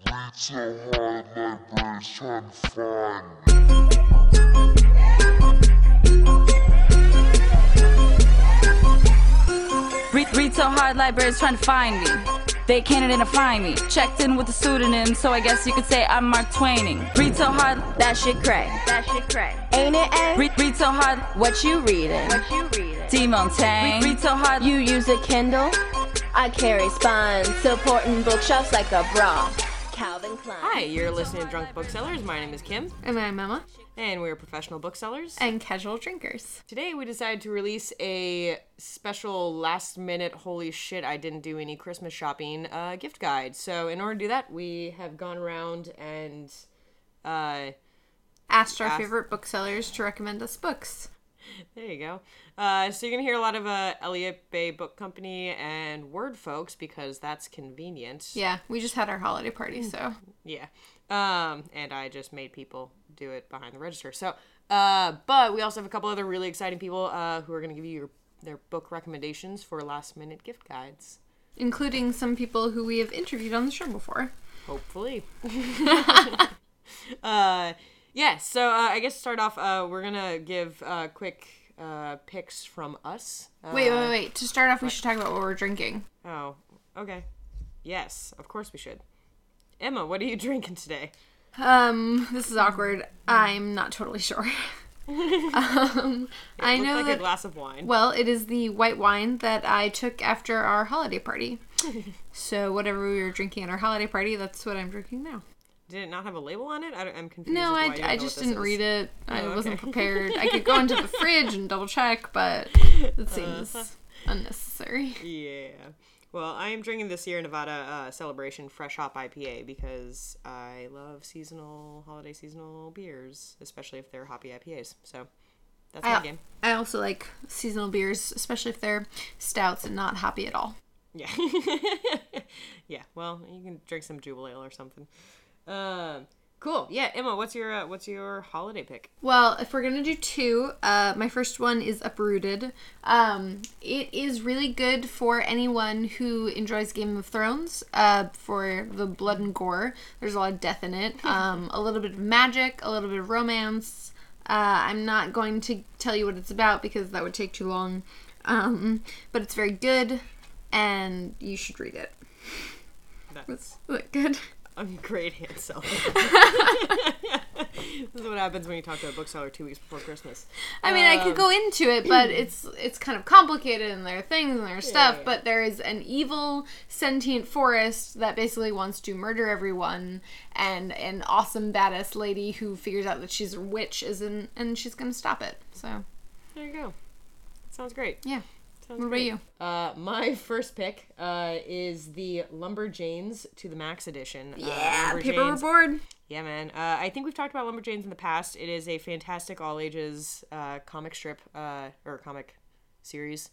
So hard like trying to find Read so hard, libraries trying to find me. They can't identify me. Checked in with a pseudonym, so I guess you could say I'm Mark Twaining. Read so hard, that shit cray. Ain't it, eh? Read so hard, What you reading? Demon Tang. Read so hard, You use a Kindle? I carry spines, supporting bookshelves like a bra. Calvin Klein. Hi, you're listening to Drunk Booksellers. My name is Kim, And I'm Emma. and we're professional booksellers. And casual drinkers. Today we decided to release a special last-minute, holy shit, I didn't do any Christmas shopping gift guide. So in order to do that, we have gone around and Asked our favorite booksellers to recommend us books. there you go. So you're going to hear a lot of Elliott Bay Book Company and Word folks because that's convenient. Yeah, we just had our holiday party, so. Yeah. And I just made people do it behind the register. So, but we also have a couple other really exciting people who are going to give you their book recommendations for last minute gift guides. Including some people who we have interviewed on the show before. Hopefully. Yeah, so I guess to start off, we're going to give quick picks from us. Wait. To start off, we should talk about what we're drinking. Oh, okay. Yes, of course we should. Emma, what are you drinking today? This is awkward. I'm not totally sure. I know like that, a glass of wine. well, it is the white wine that I took after our holiday party. So whatever we were drinking at our holiday party, that's what I'm drinking now. Did it not have a label on it? I'm confused. No, as to why you I don't know just what this didn't is. read it. I Oh, wasn't okay. prepared. I could go into the fridge and double check, but it seems unnecessary. Yeah. Well, I am drinking the Sierra Nevada Celebration Fresh Hop IPA because I love holiday seasonal beers, especially if they're hoppy IPAs. So that's my game. I also like seasonal beers, especially if they're stouts and not hoppy at all. Yeah. Yeah. Well, you can drink some Jubal Ale or something. Cool. Yeah, Emma, what's your holiday pick? Well, if we're gonna do two, my first one is Uprooted. It is really good for anyone who enjoys Game of Thrones. For the blood and gore, there's a lot of death in it. A little bit of magic, a little bit of romance. I'm not going to tell you what it's about because that would take too long. But it's very good, and you should read it. That's Is that good? a great hand sell. This is what happens when you talk to a bookseller 2 weeks before Christmas. I mean, I could go into it, but it's kind of complicated, and there are things and there's stuff, yeah. but there is an evil sentient forest that basically wants to murder everyone, and an awesome badass lady who figures out that she's a witch and she's gonna stop it. So There you go. Sounds great. yeah. Sounds What about great. you? My first pick is the Lumberjanes to the Max edition. Yeah, Lumberjanes- paperboard. Yeah, man. I think we've talked about Lumberjanes in the past. It is a fantastic all ages comic strip or comic series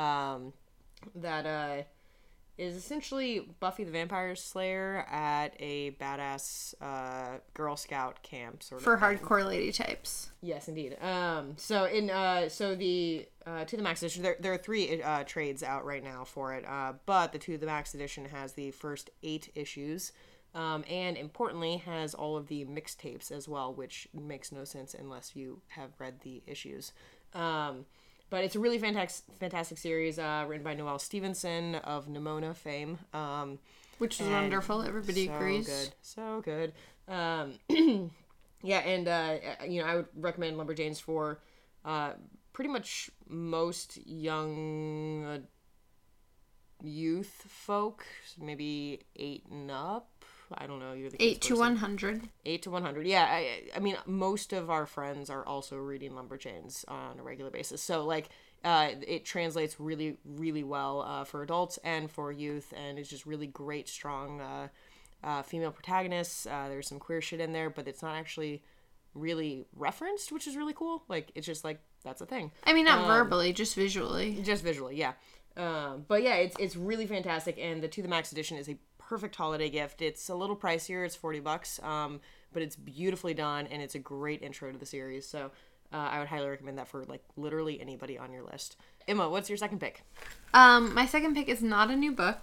that is essentially Buffy the Vampire Slayer at a badass Girl Scout camp sort of For thing. hardcore lady types. Yes, indeed. So the To the Max edition, there are 3 trades out right now for it. But the To the Max edition has the first 8 issues, and importantly has all of the mixtapes as well, which makes no sense unless you have read the issues. But it's a really fantastic series written by Noelle Stevenson of Nimona fame. Which is And wonderful. Everybody agrees. So good. Yeah, and I would recommend Lumberjanes for pretty much most young youth folk, maybe 8 and up. I don't know. You're the 8 kids to person. 100. 8 to 100. Yeah, I mean, most of our friends are also reading Lumberjanes on a regular basis. So, like, it translates really, really well for adults and for youth, and it's just really great, strong female protagonists. There's some queer shit in there, but it's not actually really referenced, which is really cool. Like, it's just like, that's a thing. I mean, not verbally, just visually. Just visually, yeah. But yeah, it's really fantastic, and the To the Max edition is a perfect holiday gift. It's a little pricier, it's $40, but it's beautifully done, and it's a great intro to the series. So I would highly recommend that for like literally anybody on your list. Emma, what's your second pick? My second pick is not a new book.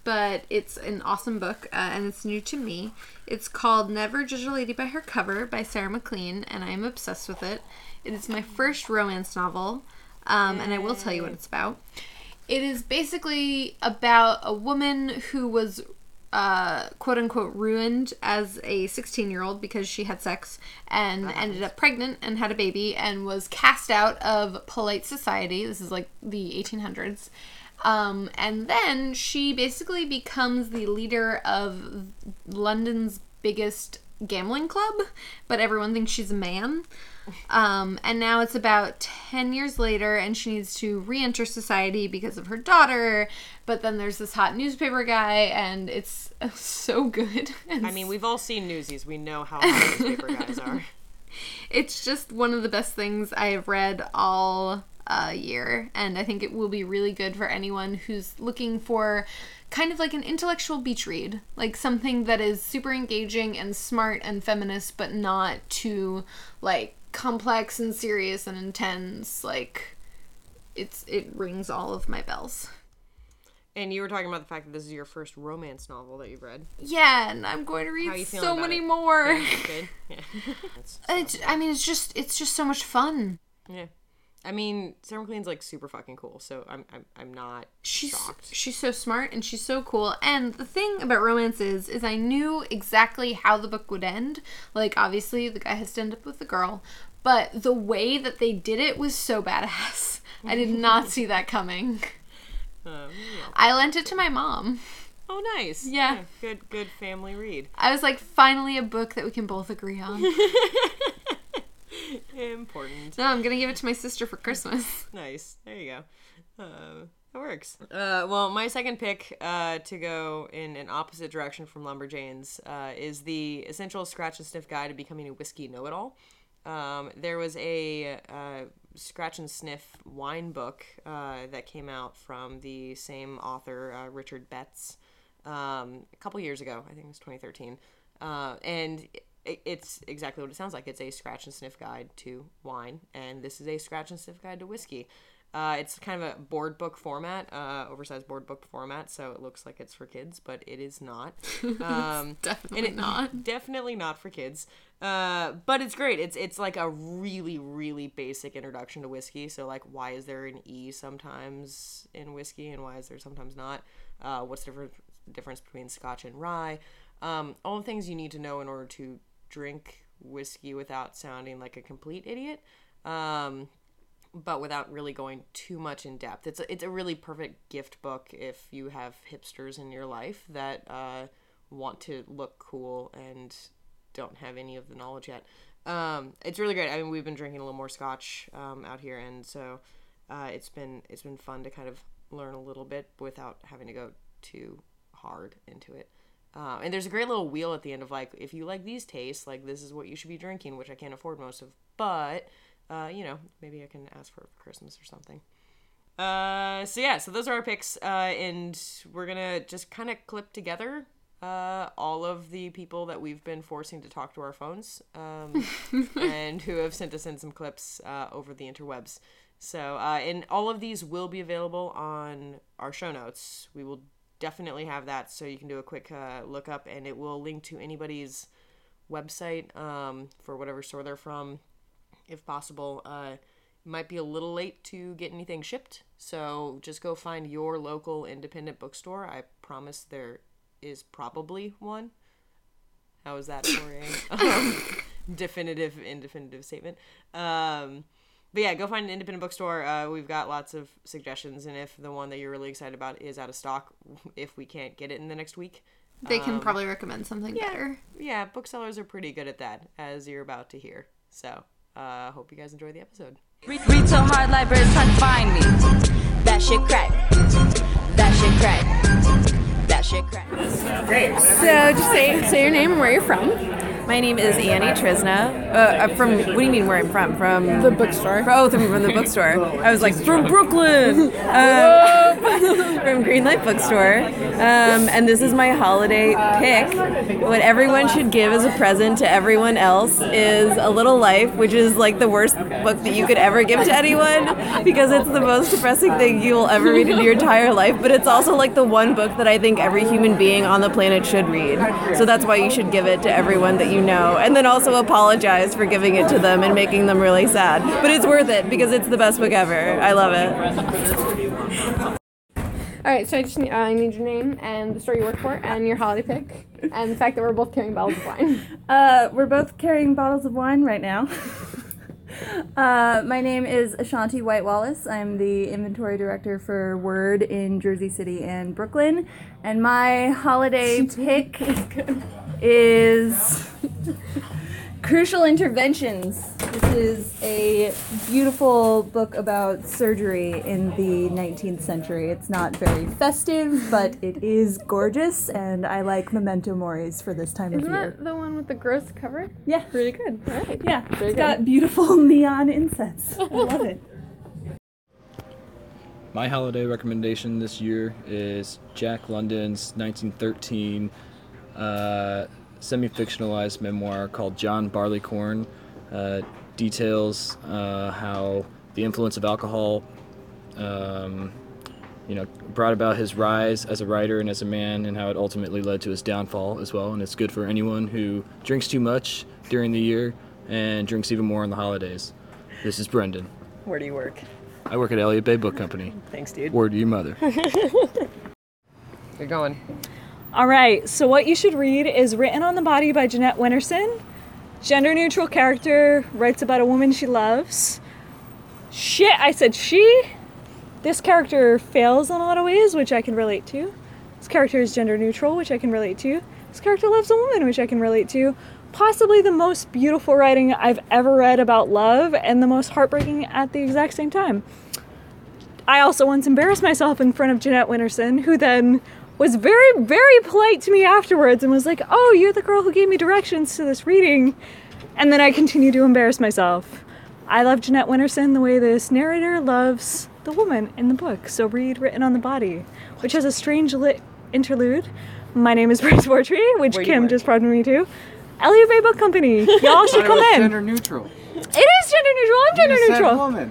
but it's an awesome book, and it's new to me. It's called Never Judge a Lady by Her Cover by Sarah McLean, and I'm obsessed with it. It is my first romance novel, and I will tell you what it's about. It is basically about a woman who was quote-unquote ruined as a 16-year-old because she had sex and ended up pregnant and had a baby and was cast out of polite society. This is like the 1800s. And then she basically becomes the leader of London's biggest gambling club, but everyone thinks she's a man. And now it's about 10 years later, and she needs to re-enter society because of her daughter, but then there's this hot newspaper guy, and it's so good. I mean, we've all seen Newsies. We know how hot newspaper guys are. It's just one of the best things I have read all year, and I think it will be really good for anyone who's looking for kind of like an intellectual beach read, like something that is super engaging and smart and feminist, but not too like complex and serious and intense. Like it rings all of my bells. And you were talking about the fact that this is your first romance novel that you've read. Yeah, and I'm going to read so many more. Yeah, good. Yeah. I mean, it's just so much fun. Yeah. I mean, Sarah McLean's like super fucking cool, so I'm not shocked. She's so smart and she's so cool. And the thing about romance is I knew exactly how the book would end. Like, obviously, the guy has to end up with the girl, but the way that they did it was so badass. I did not see that coming. Yeah. I lent it to my mom. Oh, nice. Yeah. Good family read. I was like, finally a book that we can both agree on. Important. No, I'm gonna give it to my sister for Christmas. Nice. There you go. That works. Well, my second pick to go in an opposite direction from Lumberjanes is the Essential Scratch and Sniff Guide to Becoming a Whiskey Know-It-All. There was a scratch and sniff wine book that came out from the same author, Richard Betts, a couple years ago. I think it was 2013. And it's exactly what it sounds like. It's a scratch and sniff guide to wine, and this is a scratch and sniff guide to whiskey. It's kind of a board book format, oversized board book format, so it looks like it's for kids, but it is not. Definitely not for kids. But it's great. It's like a really, really basic introduction to whiskey. So like, why is there an E sometimes in whiskey, and why is there sometimes not? What's the difference between Scotch and rye? All the things you need to know in order to drink whiskey without sounding like a complete idiot, but without really going too much in depth. It's a really perfect gift book if you have hipsters in your life that want to look cool and don't have any of the knowledge yet. It's really great. I mean, we've been drinking a little more Scotch out here, and so it's been fun to kind of learn a little bit without having to go too hard into it. And there's a great little wheel at the end of like, if you like these tastes, like this is what you should be drinking, which I can't afford most of, but maybe I can ask for Christmas or something. So those are our picks, and we're gonna just kind of clip together all of the people that we've been forcing to talk to our phones, and who have sent us in some clips over the interwebs. So, and all of these will be available on our show notes. We will definitely have that, so you can do a quick look up, and it will link to anybody's website for whatever store they're from, if possible. It might be a little late to get anything shipped, so just go find your local independent bookstore. I promise there is probably one. How is that for a definitive statement? But yeah, go find an independent bookstore. We've got lots of suggestions, and if the one that you're really excited about is out of stock, if we can't get it in the next week, they can probably recommend something better. Yeah, booksellers are pretty good at that, as you're about to hear. So, hope you guys enjoy the episode. Retail hard libraries trying to find me. That shit crack. That shit crack. That shit crack. Great. So just say your name and where you're from. My name is Annie Trisna. From, what do you mean where I'm from? From the bookstore. From the bookstore. I was like, from Brooklyn! From Greenlight Bookstore. And this is my holiday pick. What everyone should give as a present to everyone else is A Little Life, which is like the worst book that you could ever give to anyone because it's the most depressing thing you will ever read in your entire life, but it's also like the one book that I think every human being on the planet should read. So that's why you should give it to everyone that you know, and then also apologize for giving it to them and making them really sad. But it's worth it because it's the best book ever. I love it. All right, so I need your name and the store you work for and your holiday pick and the fact that we're both carrying bottles of wine. We're both carrying bottles of wine right now. My name is Ashanti White Wallace. I'm the inventory director for Word in Jersey City and Brooklyn. And my holiday pick is Crucial Interventions. This is a beautiful book about surgery in the 19th century. It's not very festive, but it is gorgeous, and I like Memento Moris for this time of year. Isn't that the one with the gross cover? Yeah. Really good. All right. Yeah, it's got beautiful neon insets. I love it. My holiday recommendation this year is Jack London's 1913 semi-fictionalized memoir called John Barleycorn. Details how the influence of alcohol brought about his rise as a writer and as a man, and how it ultimately led to his downfall as well. And it's good for anyone who drinks too much during the year and drinks even more on the holidays. This is Brendan. Where do you work? I work at Elliott Bay Book Company. Thanks, dude. Word to your mother. You're going. All right, so what you should read is Written on the Body by Jeanette Winterson. Gender-neutral character, writes about a woman she loves. Shit, I said she? This character fails in a lot of ways, which I can relate to. This character is gender-neutral, which I can relate to. This character loves a woman, which I can relate to. Possibly the most beautiful writing I've ever read about love, and the most heartbreaking at the exact same time. I also once embarrassed myself in front of Jeanette Winterson, who then was very, very polite to me afterwards and was like, oh, you're the girl who gave me directions to this reading. And then I continued to embarrass myself. I love Jeanette Winterson the way this narrator loves the woman in the book. So read Written on the Body, which has a strange lit interlude. My name is Bryce Vortree, which Kim just prompted me to. Elliott Bay Book Company. Y'all should come in. Gender neutral. It is gender neutral. I'm gender neutral. Said woman.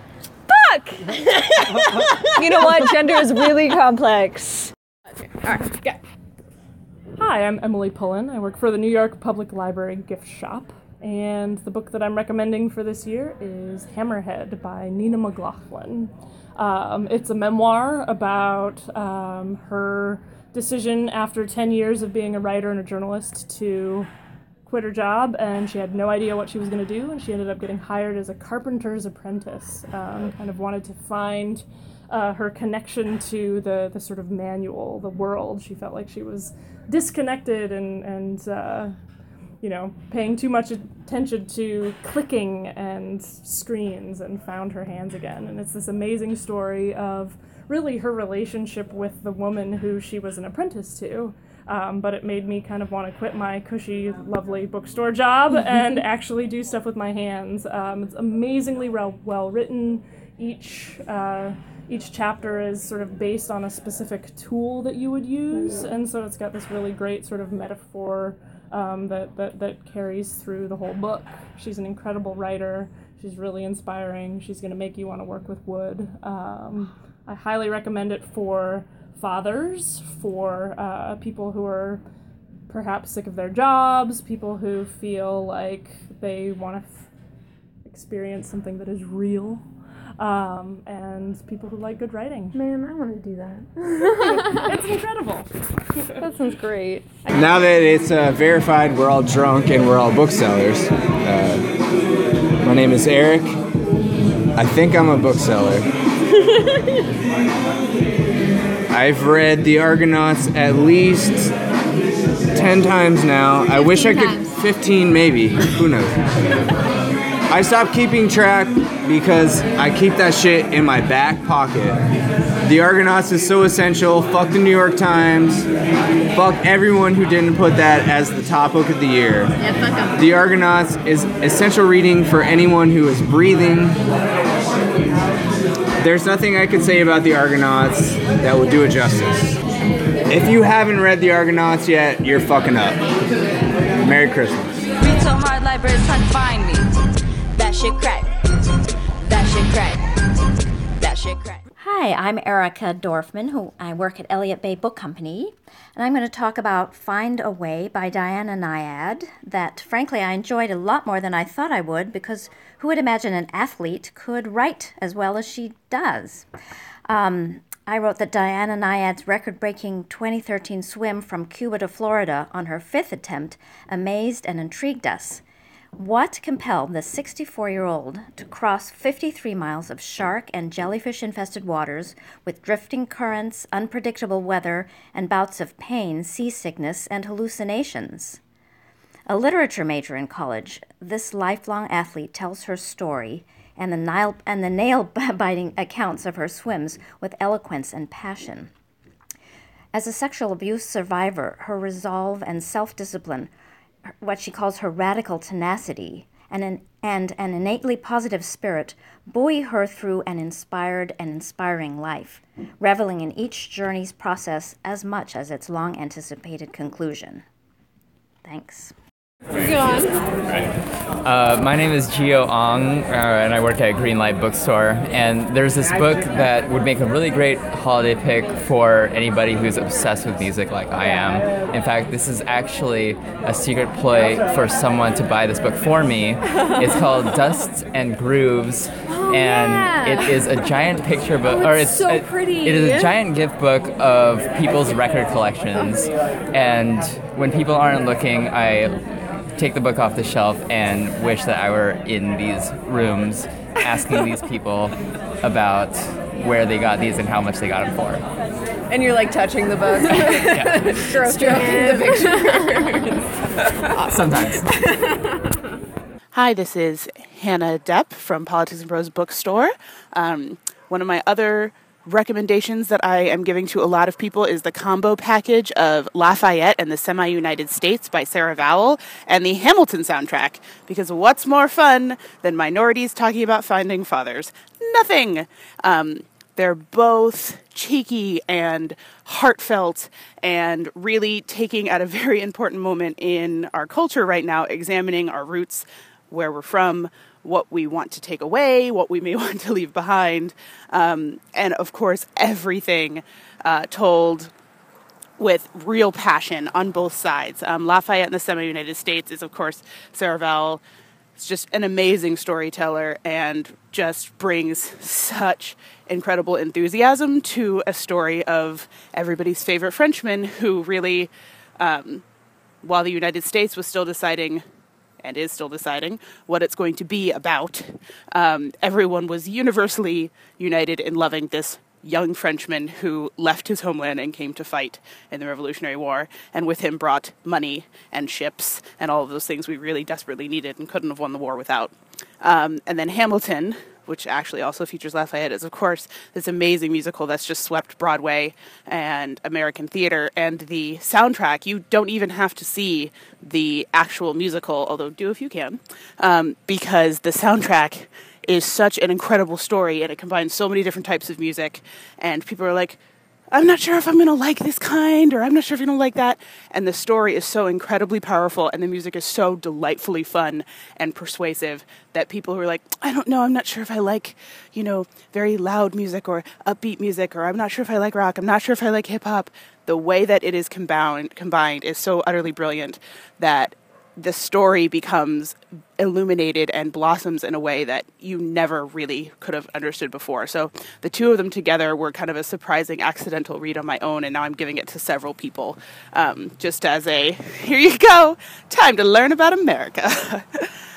Fuck! You know what? Gender is really complex. Alright, go. Hi, I'm Emily Pullen. I work for the New York Public Library gift shop, and the book that I'm recommending for this year is Hammerhead by Nina McLaughlin. It's a memoir about her decision after 10 years of being a writer and a journalist to quit her job, and she had no idea what she was going to do, and she ended up getting hired as a carpenter's apprentice. Kind of wanted to find her connection to the sort of manual, the world. She felt like she was disconnected and paying too much attention to clicking and screens, and found her hands again. And it's this amazing story of really her relationship with the woman who she was an apprentice to. But it made me kind of want to quit my cushy, lovely bookstore job and actually do stuff with my hands. It's amazingly well written. Each chapter is sort of based on a specific tool that you would use, and so it's got this really great sort of metaphor that carries through the whole book. She's an incredible writer. She's really inspiring. She's going to make you want to work with wood. I highly recommend it for fathers, for people who are perhaps sick of their jobs, people who feel like they want to experience something that is real. And people who like good writing. Man, I want to do that. It's incredible. That sounds great. Now that it's verified we're all drunk and we're all booksellers, my name is Eric. I think I'm a bookseller. I've read The Argonauts at least 10 times now. I wish I could... 15 maybe. Who knows? I stopped keeping track because I keep that shit in my back pocket. The Argonauts is so essential. Fuck the New York Times. Fuck everyone who didn't put that as the top book of the year. Yeah, fuck 'em. The Argonauts is essential reading for anyone who is breathing. There's nothing I could say about the Argonauts that would do it justice. If you haven't read the Argonauts yet, you're fucking up. Merry Christmas. Read so hard, libraries trying to find me. That shit crack. That shit crack. That shit crack. Hi, I'm Erica Dorfman, who I work at Elliott Bay Book Company, and I'm going to talk about Find a Way by Diana Nyad, that frankly I enjoyed a lot more than I thought I would, because who would imagine an athlete could write as well as she does? I wrote that Diana Nyad's record-breaking 2013 swim from Cuba to Florida on her 5th attempt amazed and intrigued us. What compelled the 64-year-old to cross 53 miles of shark and jellyfish-infested waters with drifting currents, unpredictable weather, and bouts of pain, seasickness, and hallucinations? A literature major in college, this lifelong athlete tells her story and the nail-biting accounts of her swims with eloquence and passion. As a sexual abuse survivor, her resolve and self-discipline, what she calls her radical tenacity, and an innately positive spirit buoy her through an inspired and inspiring life, reveling in each journey's process as much as its long-anticipated conclusion. Thanks. Go on. My name is Gio Ong, and I work at Greenlight Bookstore. And there's this book that would make a really great holiday pick for anybody who's obsessed with music like I am. In fact, this is actually a secret ploy for someone to buy this book for me. It's called Dust and Grooves, and it is a giant picture book, or it's so pretty. It is a giant gift book of people's record collections. And when people aren't looking, I take the book off the shelf and wish that I were in these rooms asking these people about where they got these and how much they got them for. And you're like touching the book. Yeah. Stroking the picture. Sometimes. Hi, this is Hannah Depp from Politics and Prose Bookstore. One of my other recommendations that I am giving to a lot of people is the combo package of Lafayette and the Semi-United States by Sarah Vowell and the Hamilton soundtrack, because what's more fun than minorities talking about founding fathers? Nothing! They're both cheeky and heartfelt and really taking at a very important moment in our culture right now, examining our roots, where we're from, what we want to take away, what we may want to leave behind, and of course everything told with real passion on both sides. Lafayette and the Semi-United States is of course Sarah Vowell. It's just an amazing storyteller and just brings such incredible enthusiasm to a story of everybody's favorite Frenchman who really, while the United States was still deciding and is still deciding what it's going to be about, everyone was universally united in loving this young Frenchman who left his homeland and came to fight in the Revolutionary War, and with him brought money and ships and all of those things we really desperately needed and couldn't have won the war without. And then Hamilton, which actually also features Lafayette, is of course this amazing musical that's just swept Broadway and American theater. And the soundtrack, you don't even have to see the actual musical, although do if you can, because the soundtrack is such an incredible story and it combines so many different types of music. And people are like, I'm not sure if I'm going to like this kind, or I'm not sure if you're going to like that. And the story is so incredibly powerful, and the music is so delightfully fun and persuasive that people who are like, I don't know, I'm not sure if I like, very loud music or upbeat music, or I'm not sure if I like rock, I'm not sure if I like hip-hop. The way that it is combined is so utterly brilliant that the story becomes illuminated and blossoms in a way that you never really could have understood before. So the two of them together were kind of a surprising accidental read on my own, and now I'm giving it to several people just as a, here you go, time to learn about America.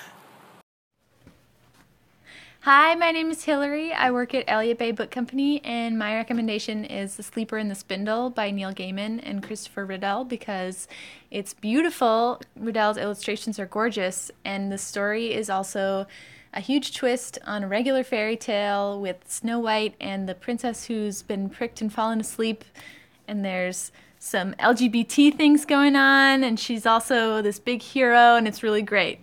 Hi, my name is Hillary. I work at Elliott Bay Book Company, and my recommendation is The Sleeper and the Spindle by Neil Gaiman and Christopher Riddell, because it's beautiful. Riddell's illustrations are gorgeous, and the story is also a huge twist on a regular fairy tale with Snow White and the princess who's been pricked and fallen asleep. And there's some LGBT things going on, and she's also this big hero, and it's really great.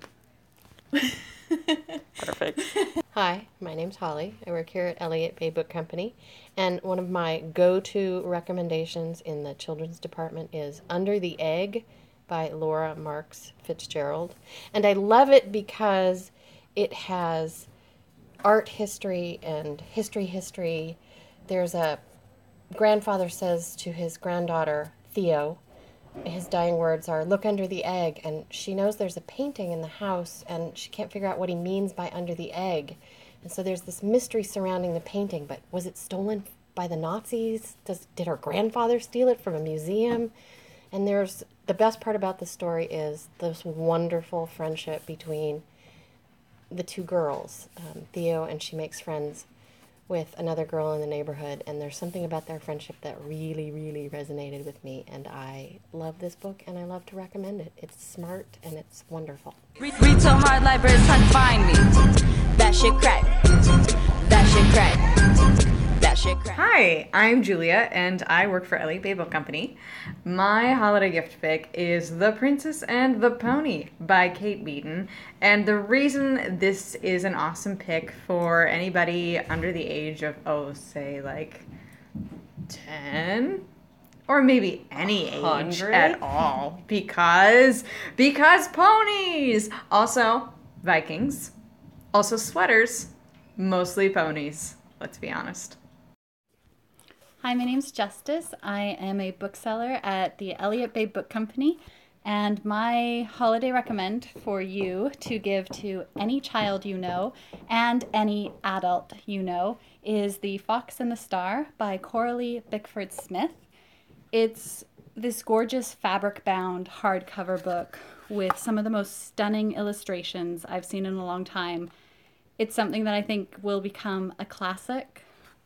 Perfect. Hi, my name's Holly. I work here at Elliott Bay Book Company, and one of my go-to recommendations in the children's department is Under the Egg by Laura Marks Fitzgerald. And I love it because it has art history and history. There's a grandfather says to his granddaughter, Theo, his dying words are, "Look under the egg," and she knows there's a painting in the house, and she can't figure out what he means by under the egg. And so there's this mystery surrounding the painting, but was it stolen by the Nazis? Did her grandfather steal it from a museum? And the best part about the story is this wonderful friendship between the two girls, Theo, and she makes friends with another girl in the neighborhood, and there's something about their friendship that really, really resonated with me, and I love this book, and I love to recommend it. It's smart, and it's wonderful. Read so hard, libraries trying to find me. That shit crack. That shit crack. That shit crack. Hi, I'm Julia, and I work for Elliott Bay Book Company. My holiday gift pick is The Princess and the Pony by Kate Beaton. And the reason this is an awesome pick for anybody under the age of, say, like 10? Or maybe any age 100? at all. Because ponies! Also, Vikings. Also sweaters. Mostly ponies, let's be honest. Hi, my name's Justice. I am a bookseller at the Elliott Bay Book Company, and my holiday recommend for you to give to any child you know and any adult you know is The Fox and the Star by Coralie Bickford Smith. It's this gorgeous fabric-bound hardcover book with some of the most stunning illustrations I've seen in a long time. It's something that I think will become a classic.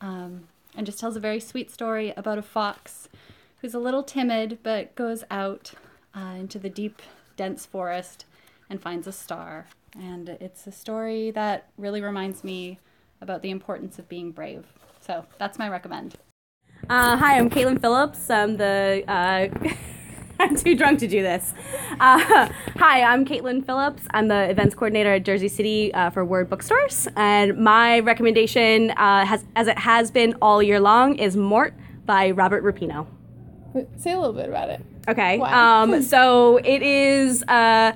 And just tells a very sweet story about a fox who's a little timid but goes out into the deep, dense forest and finds a star. And it's a story that really reminds me about the importance of being brave. So that's my recommend. Hi, I'm Caitlin Phillips. I'm the... I'm too drunk to do this. Hi, I'm Caitlin Phillips. I'm the events coordinator at Jersey City for Word Bookstores. And my recommendation, as it has been all year long, is Mort by Robert Rapino. Say a little bit about it. Okay. Wow. So it is a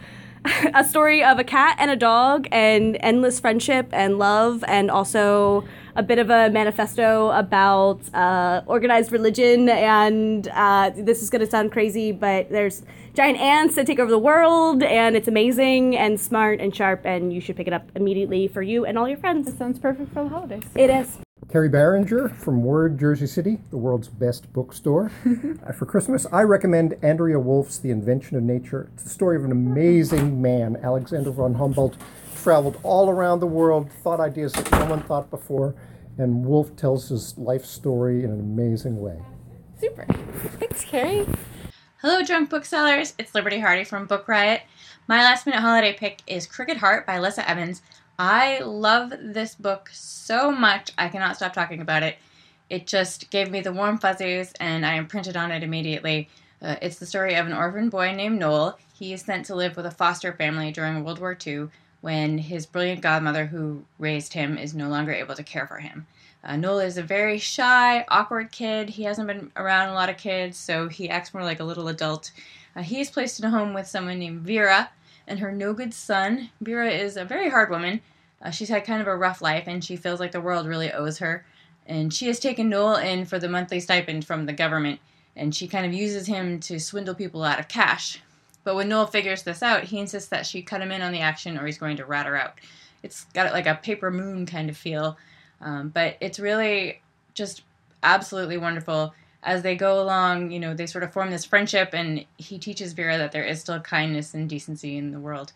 story of a cat and a dog and endless friendship and love, and also a bit of a manifesto about organized religion. And this is going to sound crazy, but there's giant ants that take over the world, and it's amazing and smart and sharp, and you should pick it up immediately for you and all your friends. It sounds perfect for the holidays. It is. Carrie Barringer from Word Jersey City, the world's best bookstore. For Christmas, I recommend Andrea Wolf's The Invention of Nature. It's the story of an amazing man, Alexander von Humboldt, traveled all around the world, thought ideas that no one thought before, and Wolf tells his life story in an amazing way. Super. Thanks, Carrie. Hello, drunk booksellers. It's Liberty Hardy from Book Riot. My last minute holiday pick is Crooked Heart by Alyssa Evans. I love this book so much, I cannot stop talking about it. It just gave me the warm fuzzies, and I imprinted on it immediately. It's the story of an orphan boy named Noel. He is sent to live with a foster family during World War II when his brilliant godmother who raised him is no longer able to care for him. Noel is a very shy, awkward kid. He hasn't been around a lot of kids, so he acts more like a little adult. He is placed in a home with someone named Vera and her no-good son. Vera is a very hard woman. She's had kind of a rough life, and she feels like the world really owes her. And she has taken Noel in for the monthly stipend from the government, and she kind of uses him to swindle people out of cash. But when Noel figures this out, he insists that she cut him in on the action or he's going to rat her out. It's got like a Paper Moon kind of feel, but it's really just absolutely wonderful. As they go along, you know, they sort of form this friendship, and he teaches Vera that there is still kindness and decency in the world.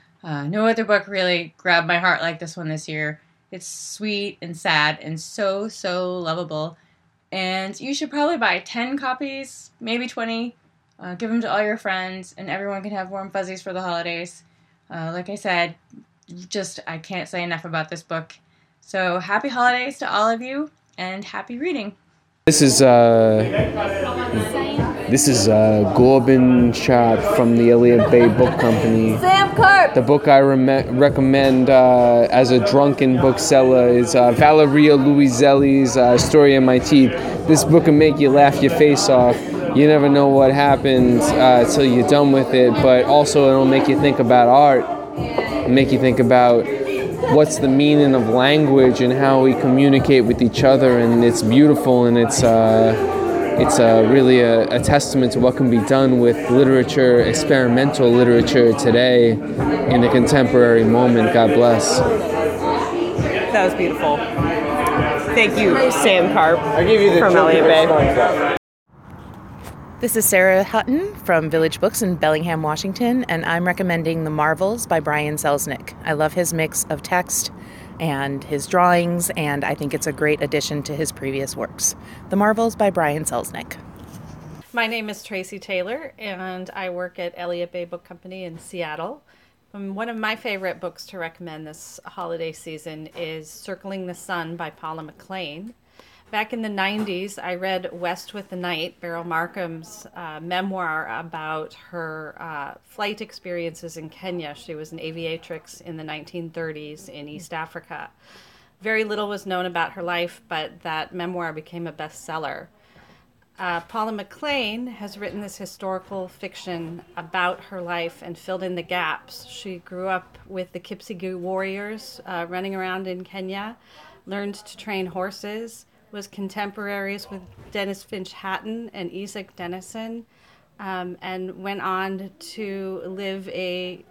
No other book really grabbed my heart like this one this year. It's sweet and sad and so, so lovable. And you should probably buy 10 copies, maybe 20. Give them to all your friends, and everyone can have warm fuzzies for the holidays. Like I said, I can't say enough about this book. So happy holidays to all of you, and happy reading. This is Corbin Sharp from the Elliott Bay Book Company. Sam Carp! The book I recommend as a drunken bookseller is Valeria Luiselli's Story in My Teeth. This book will make you laugh your face off. You never know what happens till you're done with it, but also it'll make you think about art, make you think about what's the meaning of language and how we communicate with each other, and it's beautiful, and it's really a testament to what can be done with literature, experimental literature today in the contemporary moment. God bless. That was beautiful. Thank you, Sam Carp from Elliott Bay. This is Sarah Hutton from Village Books in Bellingham, Washington, and I'm recommending The Marvels by Brian Selznick. I love his mix of text and his drawings, and I think it's a great addition to his previous works. The Marvels by Brian Selznick. My name is Tracy Taylor, and I work at Elliott Bay Book Company in Seattle. One of my favorite books to recommend this holiday season is Circling the Sun by Paula McLain. Back in the 90s, I read West with the Night, Beryl Markham's memoir about her flight experiences in Kenya. She was an aviatrix in the 1930s in East Africa. Very little was known about her life, but that memoir became a bestseller. Paula McLain has written this historical fiction about her life and filled in the gaps. She grew up with the Kipsigis warriors running around in Kenya, learned to train horses, was contemporaries with Dennis Finch Hatton and Isak Dinesen, and went on to live a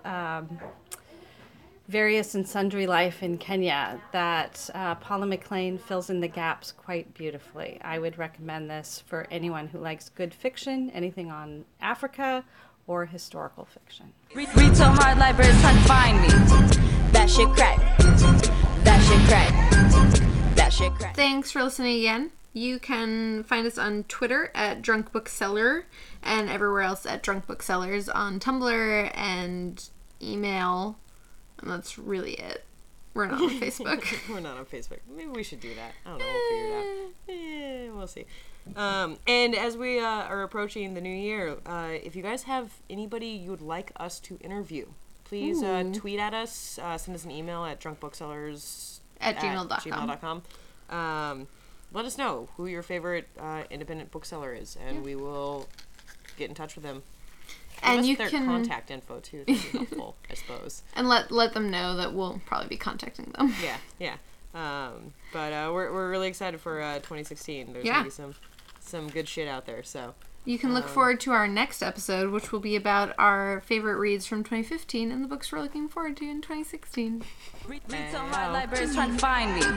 various and sundry life in Kenya that Paula McLain fills in the gaps quite beautifully. I would recommend this for anyone who likes good fiction, anything on Africa or historical fiction. Read so hard, libraries trying to find me. That shit crack. That shit crack. Thanks for listening again. You can find us on Twitter at Drunk Bookseller and everywhere else at Drunk Booksellers, on Tumblr and email, and that's really it. We're not on Facebook. We're not on Facebook. Maybe we should do that. I don't know. We'll figure it out. We'll see. And as we are approaching the new year, if you guys have anybody you would like us to interview, please tweet at us, send us an email at drunkbooksellers@gmail.com. Let us know who your favorite independent bookseller is, and we will get in touch with them. And you their can contact info too. That'd be helpful, I suppose. And let them know that we'll probably be contacting them. Yeah. But we're really excited for 2016. There's gonna be some good shit out there. So you can look forward to our next episode, which will be about our favorite reads from 2015 and the books we're looking forward to in 2016. Read so hard, libraries trying to find me.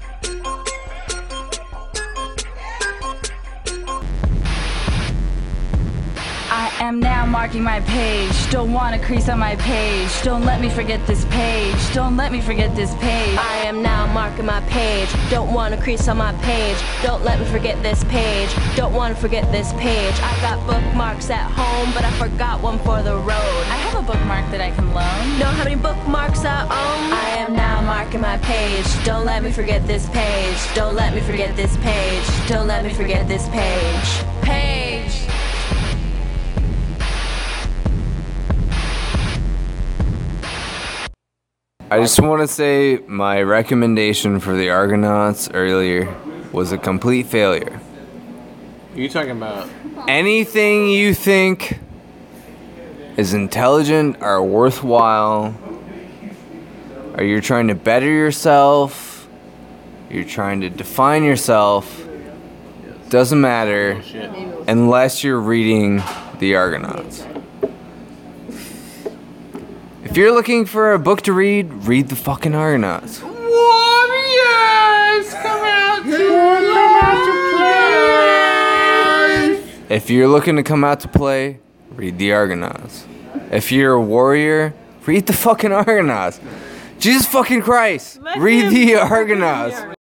I am now marking my page. Don't want to crease on my page. Don't let me forget this page. Don't let me forget this page. I am now marking my page. Don't want to crease on my page. Don't let me forget this page. Don't want to forget this page. I got bookmarks at home, but I forgot one for the road. I have a bookmark that I can loan. Know how many bookmarks I own? I am now marking my page. Don't let me forget this page. Don't let me forget this page. Don't let me forget this page. Page. I just want to say my recommendation for the Argonauts earlier was a complete failure. Are you talking about? Anything you think is intelligent or worthwhile, or you're trying to better yourself, you're trying to define yourself, doesn't matter unless you're reading the Argonauts. If you're looking for a book to read, read the fucking Argonauts. Warriors come out to play. If you're looking to come out to play, read the Argonauts. If you're a warrior, read the fucking Argonauts. Jesus fucking Christ, read the Argonauts.